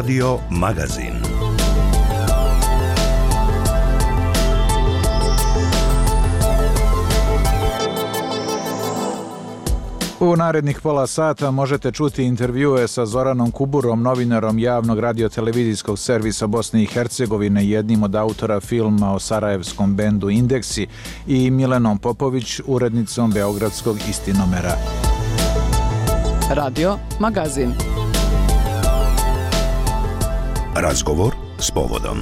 Radio Magazin. U narednih pola sata možete čuti intervjue sa Zoranom Kuburom, novinarom javnog radio-televizijskog servisa Bosne i Hercegovine, jednim od autora filma o sarajevskom bendu Indeksi, i Milenom Popović, urednicom beogradskog Istinomera. Radio Magazin. Razgovor s povodom.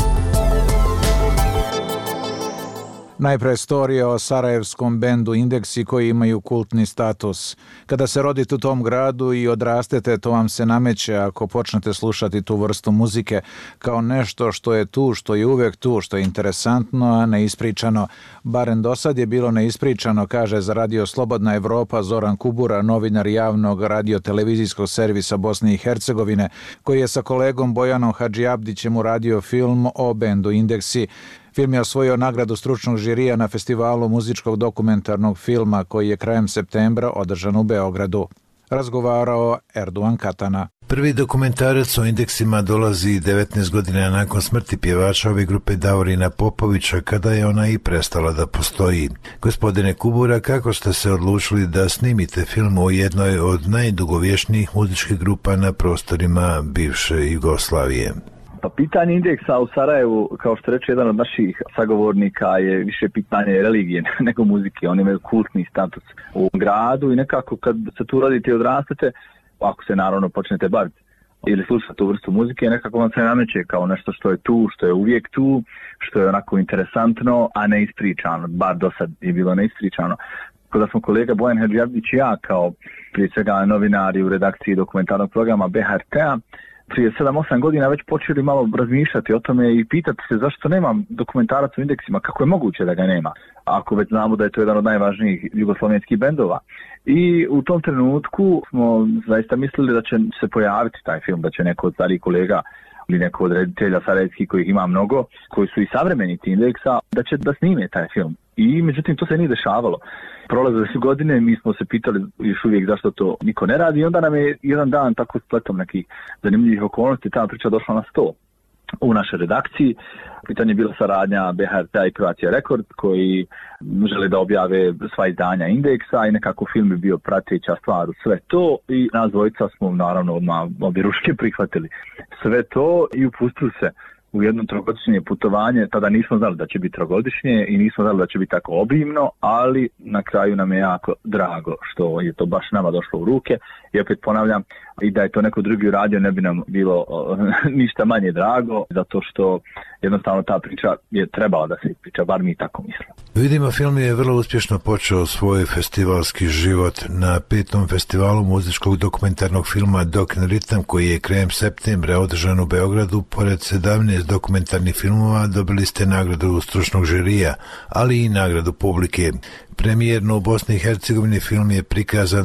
Najpre storija o sarajevskom bendu Indeksi koji imaju kultni status. Kada se rodite u tom gradu i odrastete, to vam se nameće ako počnete slušati tu vrstu muzike kao nešto što je tu, što je uvek tu, što je interesantno, a neispričano. Barem do sad je bilo neispričano, kaže za Radio Slobodna Evropa Zoran Kubura, novinar javnog radio-televizijskog servisa Bosne i Hercegovine, koji je sa kolegom Bojanom Hadžiabdićem uradio film o bendu Indeksi. Film je osvojio nagradu stručnog žirija na festivalu muzičkog dokumentarnog filma koji je krajem septembra održan u Beogradu. Razgovarao Erduan Katana. Prvi dokumentarac o Indeksima dolazi 19 godina nakon smrti pjevača ove grupe Davorina Popovića, kada je ona i prestala da postoji. Gospodine Kubura, kako ste se odlučili da snimite film o jednoj od najdugovječnijih muzičkih grupa na prostorima bivše Jugoslavije? Pa pitanje Indeksa u Sarajevu, kao što reče jedan od naših sagovornika, je više pitanje religije nego muzike. Oni imaju kultni status u gradu i nekako kad se tu rodite i odrastete, ako se naravno počnete baviti ili slušati tu vrstu muzike, nekako vam se nameće kao nešto što je tu, što je uvijek tu, što je onako interesantno, a ne ispričano. Bar do sad je bilo neispričano. Kada smo kolega Bojan Hadžiabdić i ja, kao prije svega novinari u redakciji dokumentarnog programa BHRT-a, prije 7-8 godina već počeli malo razmišljati o tome i pitati se zašto nema dokumentarac u Indeksima, kako je moguće da ga nema, ako već znamo da je to jedan od najvažnijih jugoslovenskih bendova. I u tom trenutku smo zaista mislili da će se pojaviti taj film, da će neko od starih kolega ili neko od reditelja sarajevskih, kojih ima mnogo, koji su i savremenici Indeksa, da će da snime taj film. I međutim to se nije dešavalo. Prolazile su godine, mi smo se pitali još uvijek zašto to niko ne radi i onda nam je jedan dan tako spletom nekih zanimljivih okolnosti ta priča došla na sto u našoj redakciji. Pitanje je bila saradnja BHRT i Croatia Record koji žele da objave sva izdanja Indeksa i nekako film je bio prateća stvar u sve to i nas dvojica smo naravno obje ruške prihvatili sve to i upustili se u jedno trogodišnje putovanje. Tada nismo znali da će biti trogodišnje i nismo znali da će biti tako obimno, ali na kraju nam je jako drago što je to baš nama došlo u ruke. I opet ponavljam, i da je to neko drugi uradio ne bi nam bilo ništa manje drago, zato što jednostavno ta priča je trebala da se ispriča, bar mi tako mislimo. Vidimo, film je vrlo uspješno počeo svoj festivalski život na 5. festivalu muzičkog dokumentarnog filma Dok in Ritam, koji je krajem septembra održan u Beogradu. Pored 17 dokumentarnih filmova dobili ste nagradu stručnog žirija, ali i nagradu publike. Premijerno u Bosni i Hercegovini film je prikazan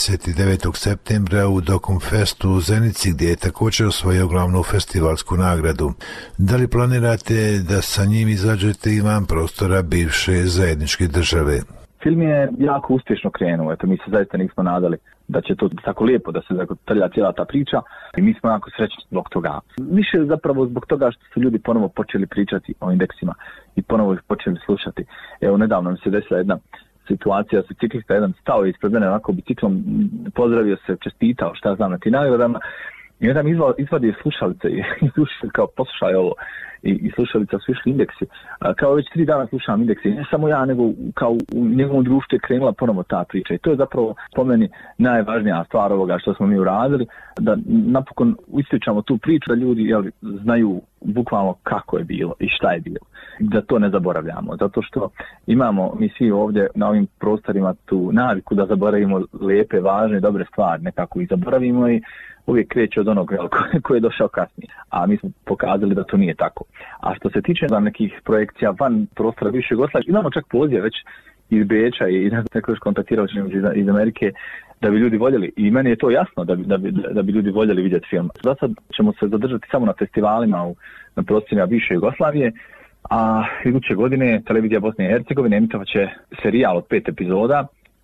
29. septembra u Dokumfestu u Zenici, gdje je također osvojio glavnu festivalsku nagradu. Da li planirate da sa njim izađete i van prostora bivše zajedničke države? Film je jako uspješno krenuo, eto mi se zaista nismo nadali da će to tako lijepo da se trlja cijela ta priča i mi smo jako srećni zbog toga. Više zapravo zbog toga što su ljudi ponovo počeli pričati o Indeksima i ponovo ih počeli slušati. Evo nedavno mi se desila jedna situacija, se ciklista jedan stao ispred mene onako biciklom, pozdravio se, čestitao, šta znam, na ti nagradama i onda mi izvadio slušalice i slušao kao poslušaj ovo i slušalica su išli Indeksi. Kao već 3 dana slušam Indeksi, ne samo ja, nego kao u njegovom društvu je krenula ponovo ta priča i to je zapravo po meni najvažnija stvar ovoga što smo mi uradili, da napokon ispričamo tu priču, da ljudi znaju bukvalno kako je bilo i šta je bilo. Da to ne zaboravljamo, zato što imamo mi svi ovdje na ovim prostorima tu naviku da zaboravimo lijepe, važne, dobre stvari, nekako ih zaboravimo i uvijek kreće od onog koji je došao kasnije. A mi smo pokazali da to nije tako. A što se tiče nekih projekcija van prostora bivše Jugoslavije, imamo čak poziv već iz Beča i neko još kontaktirao iz Amerike da bi ljudi voljeli. I meni je to jasno da bi ljudi voljeli vidjeti film. Za sad ćemo se zadržati samo na festivalima na prostorima bivše Jugoslavije, a iduće godine Televizija Bosne i Hercegovine emitovat će serijal od 5 epizoda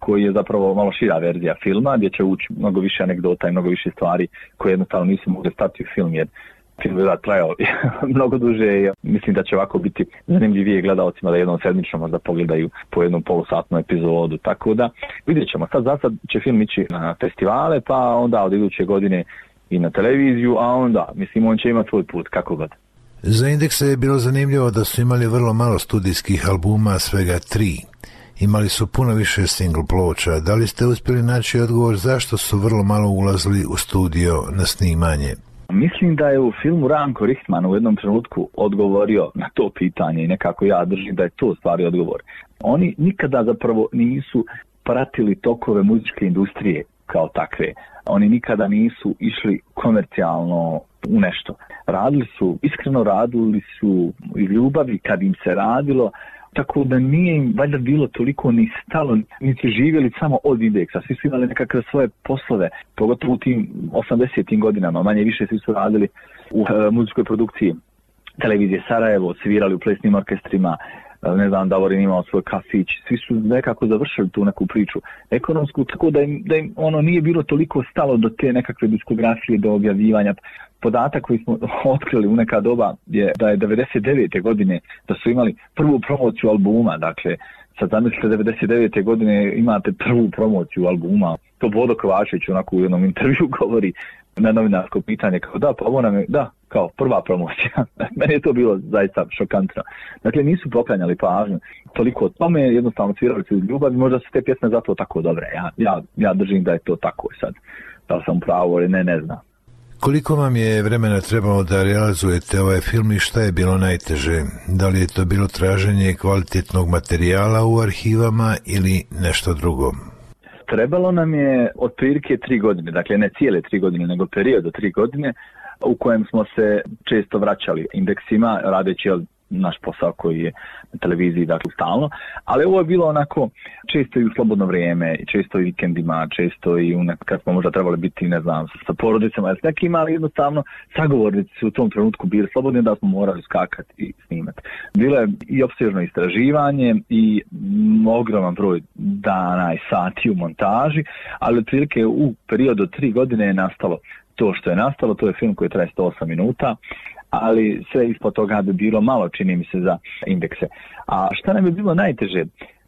koji je zapravo malo šira verzija filma, gdje će ući mnogo više anegdota i mnogo više stvari koje jednostavno nisu mogli stati u film, jer film je trajao mnogo duže i mislim da će ovako biti zanimljivije gledalcima da jednom sedmično možda pogledaju po jednom polusatnu epizodu. Tako da vidjet ćemo. Sad će film ići na festivale, pa onda od iduće godine i na televiziju, a onda, mislim, on će imati svoj put, kako god. Za Indekse je bilo zanimljivo da su imali vrlo malo studijskih albuma, svega 3. Imali su puno više single ploča. Da li ste uspjeli naći odgovor zašto su vrlo malo ulazili u studio na snimanje? Mislim da je u filmu Ranko Richtman u jednom trenutku odgovorio na to pitanje i nekako ja držim da je to stvari odgovor. Oni nikada zapravo nisu pratili tokove muzičke industrije kao takve. Oni nikada nisu išli komercijalno u nešto. Iskreno radili su iz ljubavi kad im se radilo, tako da nije im valjda bilo toliko ni stalo, niti živjeli samo od Indeksa. Svi su imali nekakve svoje poslove, pogotovo u tim 80-tim godinama, manje više svi su radili u muzičkoj produkciji televizije Sarajevo, svirali u plesnim orkestrima, ne znam, Davorin imao svoj kafić, svi su nekako završili tu neku priču ekonomsku, tako da im ono nije bilo toliko stalo do te nekakve diskografije, do objavljivanja. Podatak koji smo otkrili u neka doba je da je 99. godine da su imali prvu promociju albuma, dakle sad zamislite 99. godine imate prvu promociju albuma. To Bodo Kovačević onako u jednom intervju govori na novinarsko pitanje kao da, pa ovo nam je, da, kao prva promocija. Meni je to bilo zaista šokantno. Dakle, nisu poklanjali pažnju toliko o tome, jednostavno svirali su iz ljubavi, možda su te pjesme zato tako dobre. Ja držim da je to tako sad. Da li sam pravo ili ne znam. Koliko vam je vremena trebalo da realizujete ovaj film i šta je bilo najteže? Da li je to bilo traženje kvalitetnog materijala u arhivama ili nešto drugo? Trebalo nam je otprilike 3 godine, dakle ne cijele 3 godine, nego period od 3 godine u kojem smo se često vraćali Indeksima, radeći naš posao koji je na televiziji, dakle stalno, ali ovo je bilo onako često i u slobodno vrijeme, često i vikendima, često i kad smo možda trebali biti, ne znam, sa porodicama ili s nekim, ali jednostavno sagovornici su u tom trenutku bili slobodni da smo morali skakati i snimati. Bilo je i opsežno istraživanje i ogroman broj dana i sati u montaži, ali otprilike u periodu od 3 godine je nastalo to što je nastalo. To je film koji traje 108 minuta, ali sve ispod toga bi bilo malo, čini mi se, za Indekse. A šta nam je bilo najteže?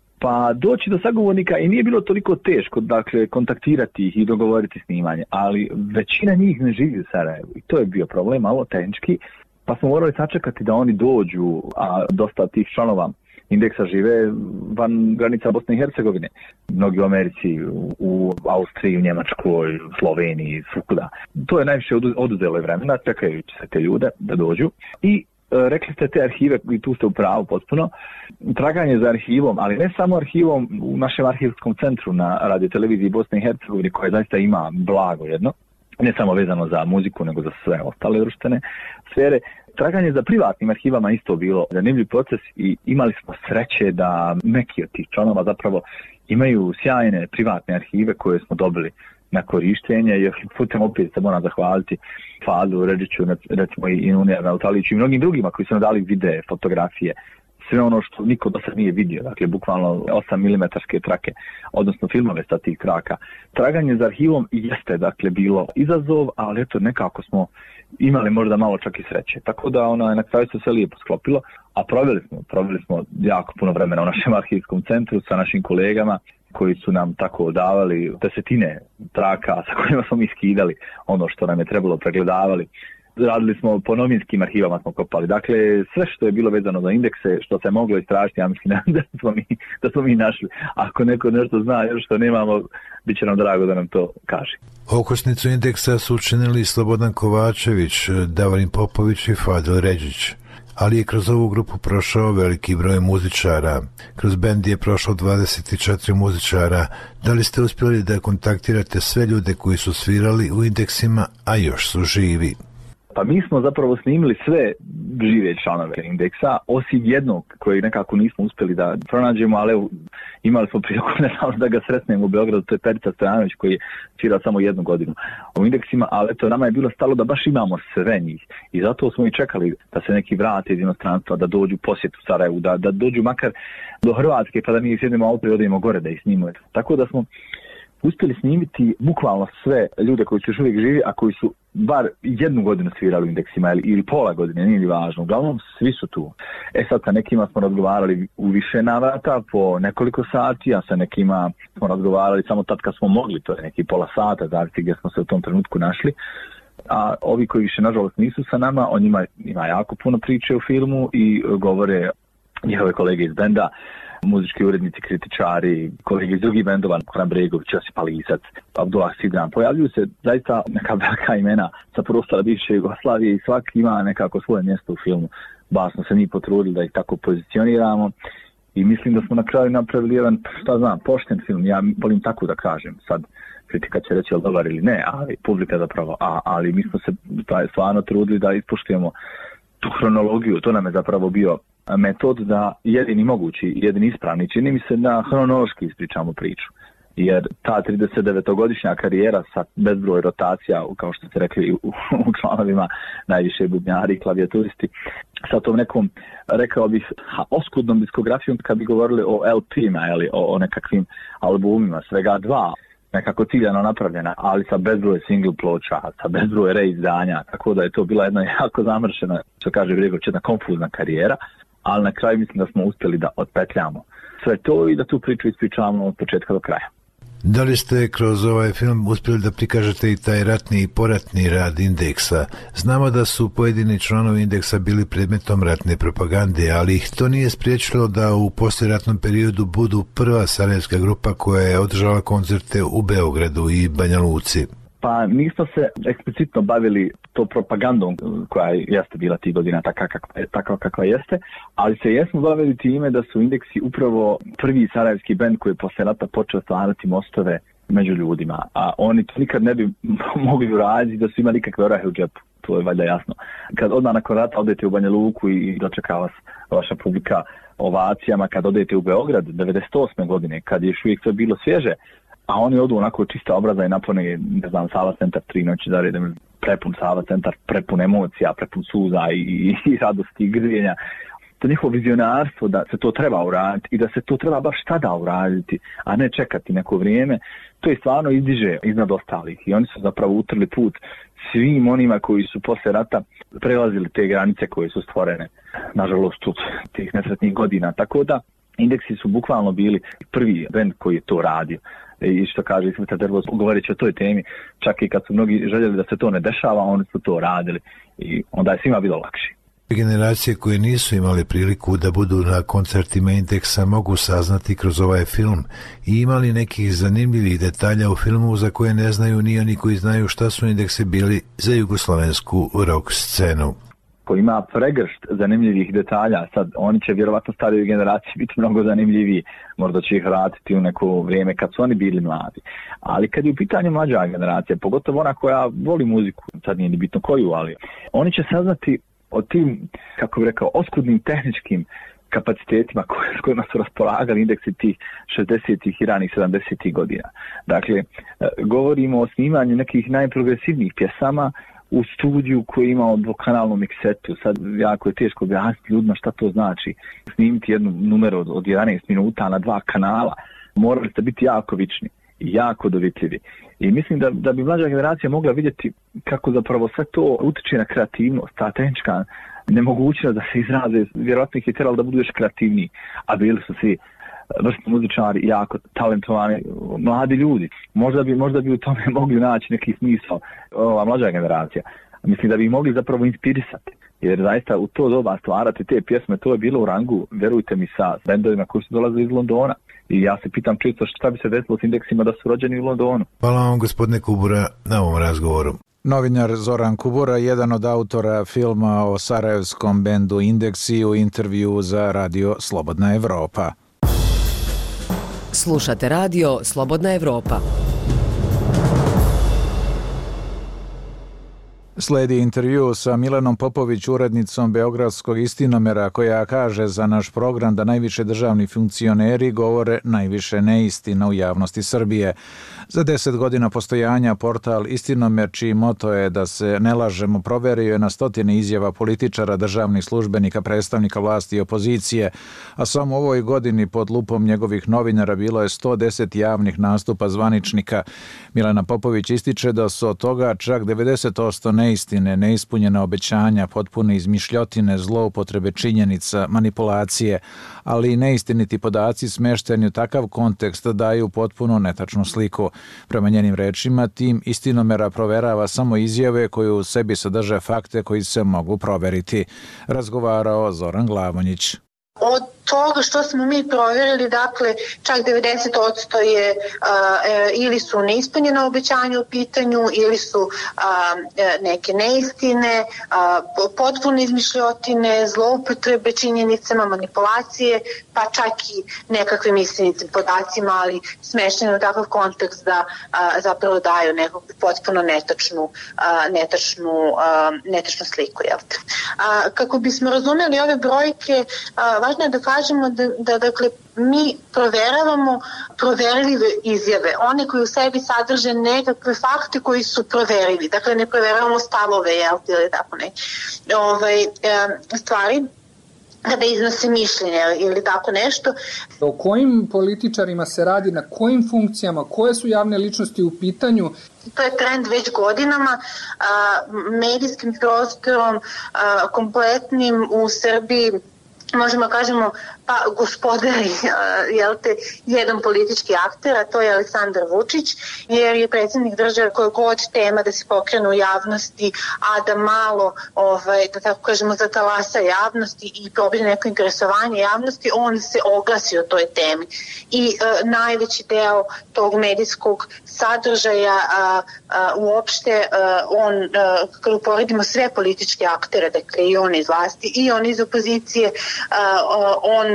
Pa doći do sagovornika i nije bilo toliko teško, dakle, kontaktirati ih i dogovoriti snimanje, ali većina njih ne živi u Sarajevu i to je bio problem, malo tehnički, pa smo morali sačekati da oni dođu, a dosta tih članova Indeksa žive van granica Bosne i Hercegovine. Mnogi u Americi, u Austriji, u Njemačkoj, u Sloveniji, svukuda. To je najviše oduzelo vremena, čekajući se te ljude da dođu. I rekli ste te arhive, i tu ste u pravu potpuno, traganje za arhivom, ali ne samo arhivom u našem arhivskom centru na radioteleviziji Bosne i Hercegovine, koja zaista ima blago jedno, ne samo vezano za muziku, nego za sve ostale društvene sfere. Traganje za privatnim arhivama isto bilo zanimljiv proces i imali smo sreće da neki od tih članova zapravo imaju sjajne privatne arhive koje smo dobili na korištenje, jer putem opet se moram zahvaliti Fadu Ređiću, recimo i Unija Nautaliću i mnogim drugima koji su nam dali videe, fotografije, sve ono što niko do sad nije vidio, dakle bukvalno 8 mm trake, odnosno filmove sa tih traka. Traganje za arhivom jeste dakle bilo izazov, ali eto nekako smo imali možda malo čak i sreće. Tako da na kraju se sve lijepo sklopilo, a proveli smo jako puno vremena u našem arhivskom centru sa našim kolegama koji su nam tako davali desetine traka sa kojima smo mi skidali ono što nam je trebalo, pregledavali. Radili smo po novinskim arhivama, smo kopali. Dakle, sve što je bilo vezano za Indekse, što se moglo istražiti, ja mislim da smo mi našli. Ako neko nešto zna još što nemamo, bit će nam drago da nam to kaže. Okosnicu Indeksa su učinili Slobodan Kovačević, Davorin Popović i Fadil Ređić. Ali je kroz ovu grupu prošao veliki broj muzičara. Kroz bend je prošlo 24 muzičara. Da li ste uspjeli da kontaktirate sve ljude koji su svirali u Indeksima, a još su živi? Pa mi smo zapravo snimili sve žive članove Indeksa, osim jednog koji nekako nismo uspjeli da pronađemo, ali evo, imali smo priliku da ga sretnemo u Beogradu, to je Perica Stojanović koji je svirao samo 1 godinu u Indeksima, ali eto, nama je bilo stalo da baš imamo sve njih i zato smo i čekali da se neki vrate iz inostranstva, da dođu posjet u Sarajevu, da dođu makar do Hrvatske pa da mi sjednemo auto i odemo gore da ih snimimo. Tako da smo uspjeli snimiti bukvalno sve ljude koji su još uvijek živi, a koji su bar 1 godinu svirali u Indeksima ili pola godine, nije li važno. Uglavnom, svi su tu. Sad sa nekima smo razgovarali u više navrata, po nekoliko sati, a sa nekima smo razgovarali samo tad kad smo mogli, to je neki pola sata, zavisi gdje smo se u tom trenutku našli. A ovi koji više, nažalost, nisu sa nama, on ima jako puno priče u filmu i govore njihove kolege iz benda, muzički urednici, kritičari, kolege iz drugih bendova, Koran Bregović, Josip Alisac, Abdullah Sidran. Pojavljuju se zaista neka velika imena sa prostora bivše Jugoslavije i svaki ima nekako svoje mjesto u filmu. Baš smo se mi potrudili da ih tako pozicioniramo i mislim da smo na kraju napravili jedan, pošten film. Ja volim tako da kažem. Sad kritika će reći je li dobar ili ne, ali publika zapravo, ali mi smo se stvarno trudili da ispoštujemo tu hronologiju. To nam je zapravo bio metod da jedini mogući, jedini ispravni, čini mi se da hronološki ispričamo priču. Jer ta 39-godišnja karijera sa bezbroj rotacija, kao što ste rekli u članovima, najviše bubnjari i klavijaturisti, sa tom nekom, rekao bih, oskudnom diskografijom kad bi govorili o LP-ima ili o nekakvim albumima, svega 2, nekako ciljano napravljena, ali sa bezbroj single ploča, sa bezbroj reizdanja, tako da je to bila jedna jako zamršena, što kaže Bregović, jedna konfuzna karijera, ali na kraju mislim da smo uspjeli da otpetljamo sve to i da tu priču ispričavamo od početka do kraja. Da li ste kroz ovaj film uspjeli da prikažete i taj ratni i poratni rad Indeksa? Znamo da su pojedini članovi Indeksa bili predmetom ratne propagande, ali ih to nije spriječilo da u poslijeratnom periodu budu prva sarajevska grupa koja je održala koncerte u Beogradu i Banja Luci. Pa nismo se eksplicitno bavili to propagandom koja jeste bila tih godina takva kakva jeste, ali se jesmo bavili time da su Indeksi upravo prvi sarajevski bend koji je posle rata počeo stvarati mostove među ljudima, a oni to nikad ne bi mogli uraditi da su imali nikakve orahe u džepu, to je valjda jasno. Kad odmah nakon rata odete u Banja Luku i dočeka vas vaša publika ovacijama, kad odete u Beograd 98. godine, kad je još uvijek sve bilo svježe, a oni odu onako čista obraza i napune, Sava centar 3 noći za redom, prepun Sava centar, prepun emocija, prepun suza i radosti i grljenja. To njihovo vizionarstvo da se to treba uraditi i da se to treba baš tada uraditi, a ne čekati neko vrijeme, to je stvarno izdiže iznad ostalih i oni su zapravo utrli put svim onima koji su posle rata prelazili te granice koje su stvorene, nažalost, od tih nesretnih godina. Tako da Indeksi su bukvalno bili prvi bend koji je to radio. I što kaže Ismeta Dervoz, govoreći o toj temi, čak i kad su mnogi željeli da se to ne dešava, oni su to radili i onda je svima bilo lakše. Generacije koje nisu imali priliku da budu na koncertima Indeksa mogu saznati kroz ovaj film i imali nekih zanimljivih detalja u filmu za koje ne znaju ni oni koji znaju šta su Indeksi bili za jugoslovensku rock scenu. Ko ima pregršt zanimljivih detalja, sad oni će vjerovatno starijoj generaciji biti mnogo zanimljiviji, možda će ih vratiti u neko vrijeme kad su oni bili mladi. Ali kad je u pitanju mlađa generacija, pogotovo ona koja voli muziku, sad nije ni bitno koju, ali oni će saznati o tim, kako bih rekao, oskudnim tehničkim kapacitetima s kojima su raspolagali Indeksi tih 60-ih i ranih 70-ih godina. Dakle, govorimo o snimanju nekih najprogresivnijih pjesama u studiju koji ima dvokanalnu miksetu. Sad jako je teško objasniti ljudima šta to znači. Snimiti jednu numeru od 11 minuta na 2 kanala. Morali ste biti jako vični i jako dovitljivi. I mislim da bi mlađa generacija mogla vidjeti kako zapravo sve to utiče na kreativnost, ta tehnička nemogućnost da se izraze. Vjerojatno ih je trebalo da budu još kreativniji, a bili su svi vrstni muzičari, jako talentovani mladi ljudi. Možda bi u tome mogli naći neki smisao ova mlađa generacija. Mislim da bi ih mogli zapravo inspirisati. Jer zaista u to doba stvarati te pjesme, to je bilo u rangu, verujte mi, sa bendovima koji su dolazili iz Londona. I ja se pitam često šta bi se desilo s Indeksima da su rođeni u Londonu. Hvala vam, gospodine Kubura, na ovom razgovoru. Novinar Zoran Kubura, jedan od autora filma o sarajevskom bendu Indeksi, u intervju za radio Slobodna Evropa. Slušate radio Slobodna Evropa. Sledi intervju sa Milanom Popović, urednicom Beogradskog Istinomera, koja kaže za naš program da najviše državni funkcioneri govore najviše neistina u javnosti Srbije. Za 10 godina postojanja portal Istinomer, čiji moto je da se ne lažemo, proverio je na stotine izjava političara, državnih službenika, predstavnika vlasti i opozicije, a samo u ovoj godini pod lupom njegovih novinara bilo je 110 javnih nastupa zvaničnika. Milana Popović ističe da su od toga čak 90% neistine, neispunjena obećanja, potpune izmišljotine, zloupotrebe činjenica, manipulacije, ali i neistiniti podaci smešteni u takav kontekst daju potpuno netačnu sliku. Prema njenim rečima, tim Istinomera proverava samo izjave koje u sebi sadrže fakte koji se mogu proveriti. Razgovarao Zoran Glavonjić. Od toga što smo mi provjerili, dakle, čak 90% je ili su neispunjena obećanja u pitanju, ili su neke neistine, potpune izmišljotine, zloupotrebe činjenicama, manipulacije, pa čak i nekakvim istinitim podacima, ali smeštene u takav kontekst da zapravo daju nekakvu potpuno netačnu sliku. Kako bismo razumeli ove brojke, važno je da kažemo da dakle, mi proveravamo proverljive izjave, one koje u sebi sadrže nekakve fakte koji su proverljivi. Dakle, ne proveravamo stavove, ili tako stvari, kada iznose mišljenja ili tako nešto. O kojim političarima se radi, na kojim funkcijama, koje su javne ličnosti u pitanju? To je trend već godinama, medijskim prostorom kompletnim u Srbiji, možemo kažemo, pa gospodari jedan politički akter, a to je Aleksandar Vučić, jer je predsjednik države koja god tema da se pokrene u javnosti, a da malo, da tako kažemo, zatalasa javnosti i probije neko interesovanje javnosti, on se oglasi o toj temi. I najveći deo tog medijskog sadržaja uopšte, kada uporedimo sve političke aktere, dakle i on iz vlasti i on iz opozicije, on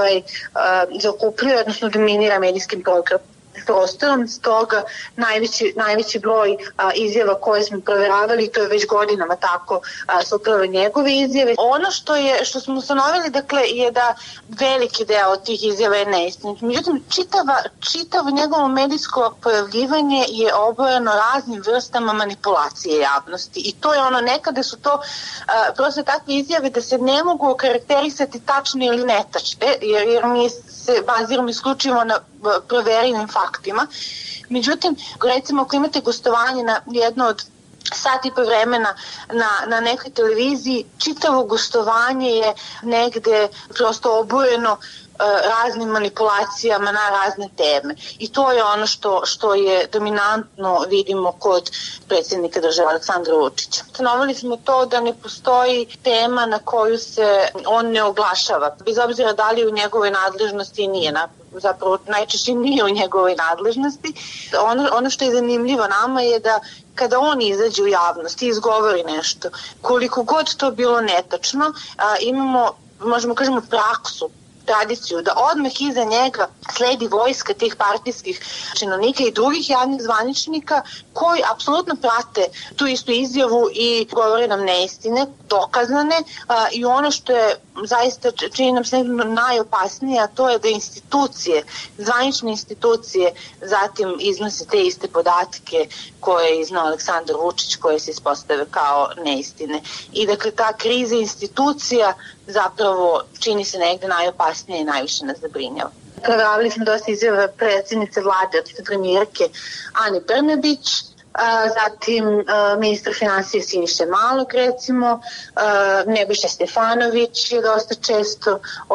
zakupljuje, odnosno dominira medijskim prostorom, stoga najveći broj izjava koje smo proveravali, to je već godinama tako, su upravo njegove izjave. Ono što smo ustanovili, dakle, je da veliki deo tih izjava je neistinit. Međutim, čitavo njegovo medijsko pojavljivanje je obojeno raznim vrstama manipulacije javnosti i to je ono, nekada su to prosto takve izjave da se ne mogu okarakterisati tačne ili netačne, jer mi se baziramo isključivo na proverivim faktima. Međutim, recimo ako imate gostovanje na jedno od sat i po vremena na nekoj televiziji, čitavo gostovanje je negde prosto obojeno raznim manipulacijama na razne teme. I to je ono što je dominantno vidimo kod predsjednika države Aleksandra Vučića. Stanovili smo to da ne postoji tema na koju se on ne oglašava, bez obzira da li je u njegovoj nadležnosti i nije. Zapravo najčešće nije u njegovoj nadležnosti. Ono što je zanimljivo nama je da kada on izađe u javnost i izgovori nešto, koliko god to bilo netačno, imamo, možemo kažemo, praksu, tradiciju da odmah iza njega sledi vojska tih partijskih činovnika i drugih javnih zvaničnika koji apsolutno prate tu istu izjavu i govore nam neistine, dokazane, i ono što je zaista čini nam se najopasnije, a to je da institucije, zvanične institucije zatim iznose te iste podatke koje je iznao Aleksandar Vučić, koje se ispostave kao neistine. I dakle ta kriza institucija zapravo čini se negde najopasnije i najviše nas zabrinjava. Proveravali smo dosta izjava predsjednice vlade, od premijerke Ane Brnabić, zatim ministar finansija Siniše Malog, recimo, Nebojša Stefanović je dosta često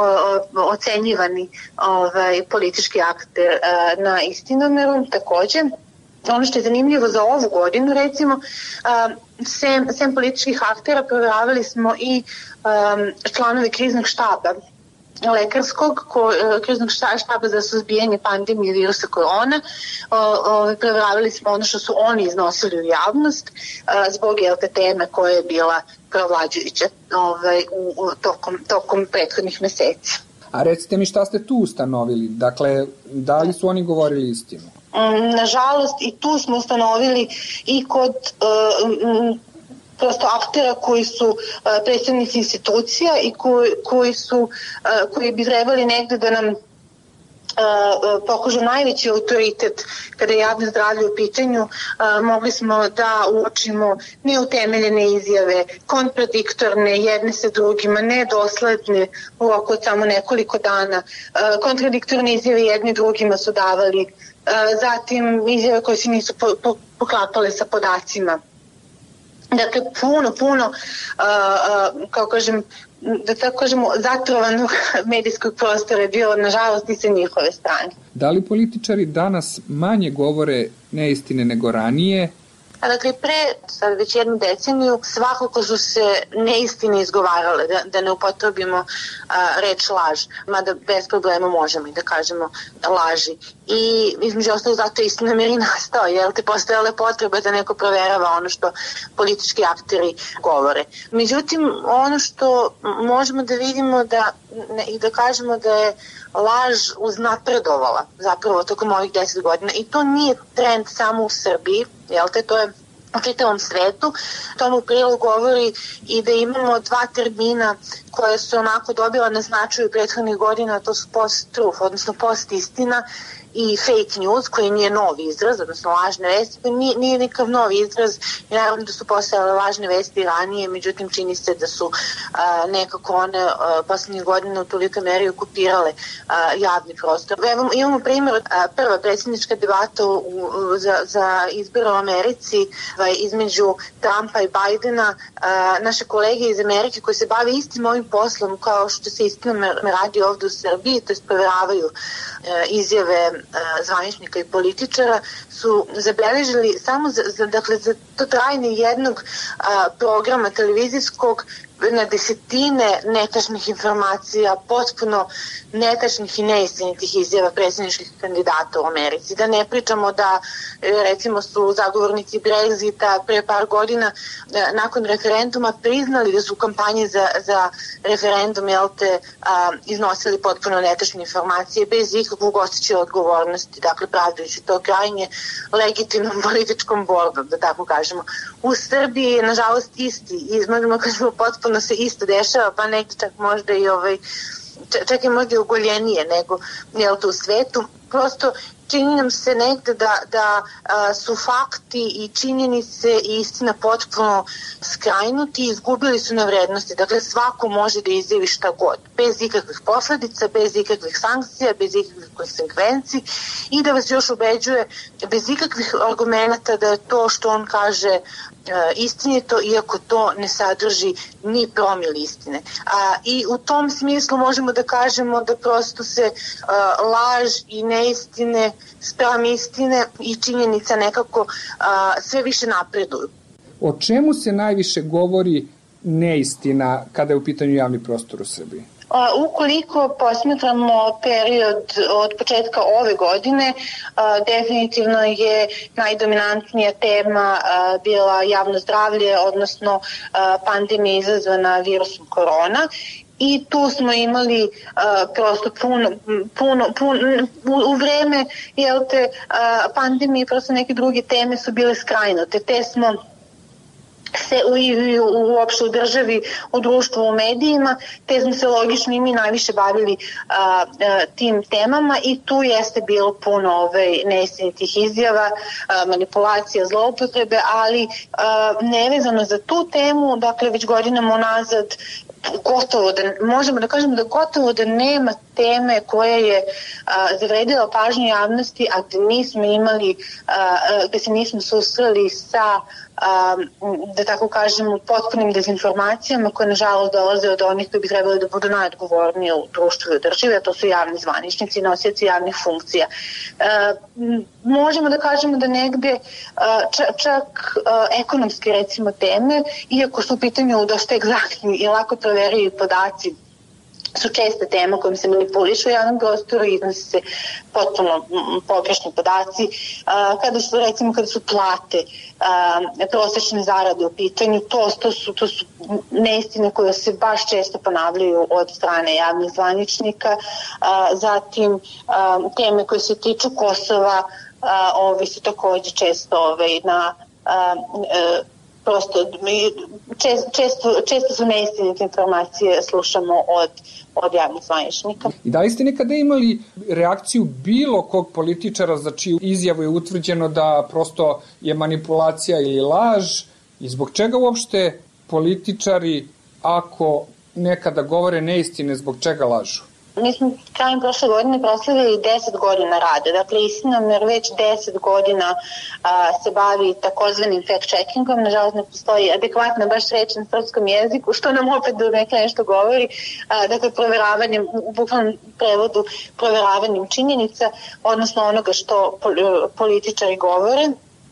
ocenjivani politički akter na Istinomeru, takođe. Ono što je zanimljivo za ovu godinu, recimo, sem političkih aktera proveravali smo i članove kriznog štaba kriznog štaba za suzbijanje pandemije virusa korona. Proveravali smo ono što su oni iznosili u javnost zbog teme koja je bila provlađujuća tokom prethodnih meseci. A recite mi šta ste tu ustanovili? Dakle, da li su oni govorili istinu? Nažalost, i tu smo ustanovili i kod prosto aktera koji su predstavnici institucija i koji bi trebali negde da nam pokažu najveći autoritet kada je javno zdravlje u pitanju. Mogli smo da uočimo neutemeljene izjave, kontradiktorne jedne sa drugima, nedosledne u roku od samo nekoliko dana. Kontradiktorne izjave jedni drugima su davali, zatim izjave koje se nisu poklapale sa podacima. Dakle, puno, kao kažem, da tako kažemo, zatrovanog medijskog prostora je bilo, nažalost, i sa njihove strane. Da li političari danas manje govore neistine nego ranije? Dakle, sad već jednu deceniju, svakako su se neistine izgovarale, da ne upotrebimo reč laž, mada bez problema možemo i da kažemo laži. I između ostalo zato je istina mir i nastao, jer te postojala potreba da neko proverava ono što politički akteri govore. Međutim, ono što možemo da vidimo i da kažemo da je laž uznapredovala zapravo tokom ovih 10 godina i to nije trend samo u Srbiji, to je u čitavom svetu. Tomu u prilog govori i da imamo dva termina koje su onako dobila na značaju prethodnih godina, to su post-truth, odnosno post-istina i fake news, koji nije novi izraz, odnosno lažne vesti, koji nije nikav novi izraz i naravno da su postojale lažne vesti ranije, međutim čini se da su nekako one poslednjih godina u toliko meri okupirale javni prostor. Evo, imamo primjer, prva predsjednička debata za izbore u Americi između Trumpa i Bajdena, naše kolege iz Amerike koji se bave istim ovim poslom kao što se istina radi ovde u Srbiji, to je proveravaju izjave zvaničnika i političara, su zabeležili samo za to trajanje jednog programa televizijskog na desetine netačnih informacija, potpuno netačnih i neistinitih izjava predsjedničkih kandidata u Americi. Da ne pričamo da, recimo, su zagovornici Brexita pre par godina nakon referenduma priznali da su u kampanji za referendum iznosili potpuno netačne informacije bez ikakvog osjećaja odgovornosti, dakle pravdajući to krajnje legitimnom političkom borbom, da tako kažemo. U Srbiji je, nažalost, isti i možemo kažemo potpuno se isto dešava, pa nekde čak možda i čak i možda i ogoljenije nego u svetu. Prosto čini nam se negde da su fakti i činjenice i istina potpuno skrajnuti i izgubili su na vrednosti. Dakle, svako može da izjavi šta god, bez ikakvih posledica, bez ikakvih sankcija, bez ikakvih konsekvenci i da vas još ubeđuje bez ikakvih argumenta da je to što on kaže istinito, iako to ne sadrži ni promil istine. I u tom smislu možemo da kažemo da prosto se laž i neistine spram istine i činjenica nekako sve više napreduju. O čemu se najviše govori neistina kada je u pitanju javni prostor u Srbiji? Ukoliko posmatramo period od početka ove godine, definitivno je najdominantnija tema bila javno zdravlje, odnosno pandemija izazvana virusom korona. I tu smo imali prosto puno u vreme pandemije, prosto neke druge teme su bile skrajnute. Te smo se uopšte u državi, u društvu, u medijima, te smo se logično i mi najviše bavili tim temama i tu jeste bilo puno neistinitih izjava, manipulacija, zloupotrebe, ali nevezano za tu temu, dakle već godinama unazad gotovo da, možemo da kažemo da gotovo da nema teme koja je zavredila pažnju javnosti, a gde se nismo susreli sa da tako kažemo potpunim dezinformacijama koje nažalost dolaze od onih koji bi trebali da budu najodgovorniji u društvu i u državi, a to su javni zvaničnici i nosioci javnih funkcija. Možemo da kažemo da negde čak ekonomske recimo teme, iako su u pitanju dosta egzaktni i lako proverljivi podaci, su česte tema kojim se manipulišu u javnom prostoru i iznose se potpuno pogrešni podaci. Kada su plate, prosečne zarade u pitanju, to su neistine koje se baš često ponavljaju od strane javnih zvaničnika. Zatim, teme koje se tiču Kosova su takođe često prosto često su neistinite informacije slušamo od javnih zvaničnika. I da li ste nekada imali reakciju bilo kog političara za čiju izjavu je utvrđeno da prosto je manipulacija ili laž i zbog čega uopšte političari, ako nekada govore neistine, zbog čega lažu? Mi smo krajem prošle godine proslavili 10 godina rada. Dakle, Istinomer već 10 godina se bavi takozvanim fact-checkingom. Nažalost, ne postoji adekvatna baš reč na srpskom jeziku, što nam opet neka nešto govori. Dakle, proveravanjem, u bukvalnom prevodu, proveravanjem činjenica, odnosno onoga što političari govore.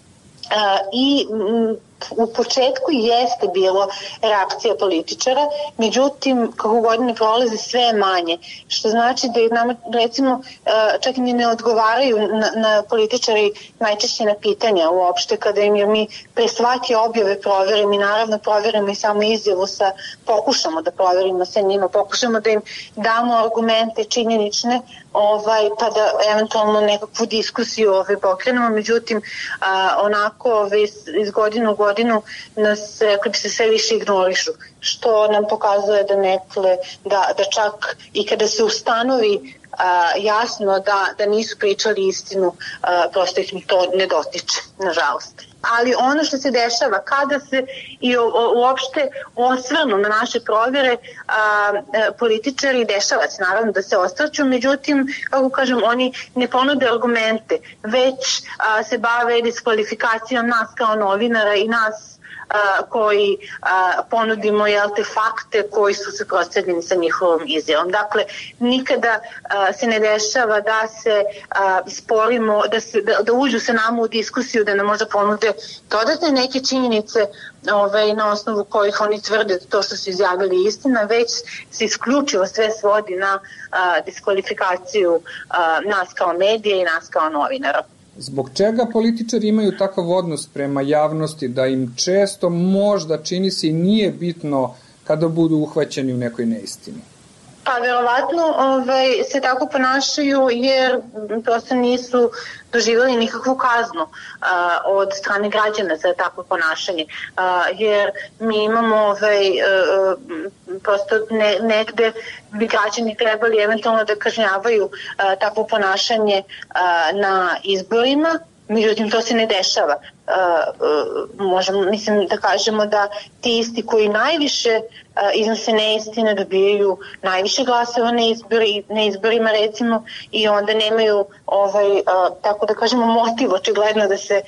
I u početku jeste bilo reakcija političara, međutim, kako godine prolaze sve manje, što znači da nam, recimo, čak i ne odgovaraju na političari najčešće na pitanja uopšte, kada im mi pre svake objave proverimo i naravno proverimo i samo izjavu pokušamo da proverimo sa njima, pokušamo da im damo argumente činjenične, pa da eventualno nekakvu diskusiju pokrenemo, međutim, onako iz godine u godinu nas, rekli bi se, sve više ignorišu, što nam pokazuje da čak i kada se ustanovi jasno da nisu pričali istinu, prosto ih to ne dotiče, nažalost. Ali ono što se dešava, kada se i uopšte osvrnu na naše provjere, političari, dešava se naravno da se osvrću, međutim, kako kažem, oni ne ponude argumente, već se bave diskvalifikacijom nas kao novinara i nas koji ponudimo te fakte koji su suprotstavljeni sa njihovom izjavom. Dakle, nikada se ne dešava da se sporimo, da uđu sa nama u diskusiju, da nam možda ponude dodatne neke činjenice na osnovu kojih oni tvrde to što su izjavili istina, već se isključivo sve svodi na diskvalifikaciju nas kao medija i nas kao novinara. Zbog čega političari imaju takav odnos prema javnosti da im često možda čini se i nije bitno kada budu uhvaćeni u nekoj neistini? Pa verovatno se tako ponašaju jer prosto nisu doživjeli nikakvu kaznu od strane građana za takvo ponašanje. Jer mi imamo prosto negde bi građani trebali eventualno da kažnjavaju takvo ponašanje na izborima, međutim to se ne dešava. Možemo, da kažemo da ti isti koji najviše iznose neistine dobijaju najviše glasova na izborima, recimo, i onda nemaju tako da kažemo motiv očigledno da se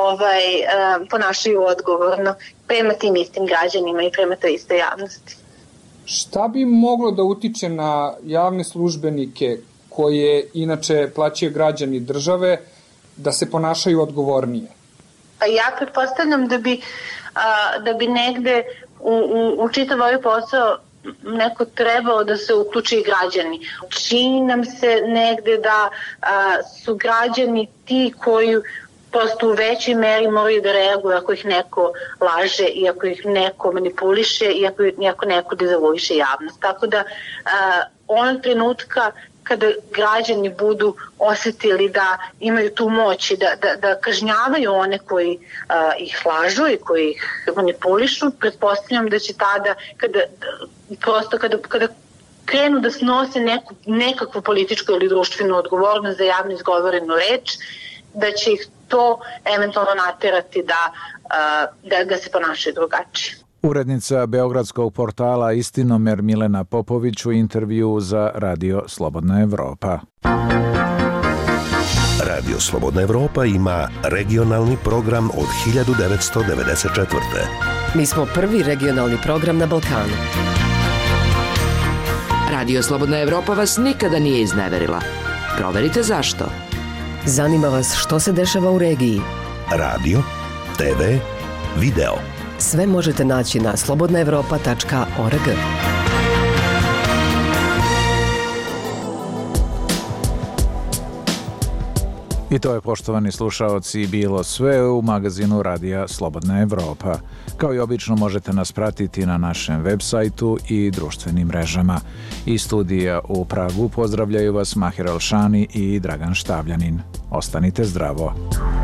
ponašaju odgovorno prema tim istim građanima i prema toj istoj javnosti. Šta bi moglo da utiče na javne službenike koje inače plaćaju građani države da se ponašaju odgovornije? Ja pretpostavljam da bi negde u čitav ovaj posao neko trebao da se uključi i građani. Čini nam se negde da su građani ti koji prosto u većoj meri moraju da reaguju ako ih neko laže i ako ih neko manipuliše i ako neko dezavuiše javnost. Tako da onog trenutka kada građani budu osetili da imaju tu moć i da kažnjavaju one koji ih lažu i koji ih manipulišu, pretpostavljam da će tada, kada krenu da snose nekakvu političku ili društvenu odgovornost za javno izgovorenu reč, da će ih to eventualno naterati da se ponašaju drugačije. Urednica beogradskog portala Istinomer Milena Popović u intervju za Radio Slobodna Evropa. Radio Slobodna Evropa ima regionalni program od 1994. Mi smo prvi regionalni program na Balkanu. Radio Slobodna Evropa vas nikada nije izneverila. Proverite zašto. Zanima vas što se dešava u regiji. Radio, TV, video. Sve možete naći na slobodnaevropa.org. I to je, poštovani slušaoci, bilo sve u magazinu Radija Slobodna Evropa. Kao i obično možete nas pratiti na našem web sajtu i društvenim mrežama. Iz studija u Pragu pozdravljaju vas Mahir Alšani i Dragan Štavljanin. Ostanite zdravo.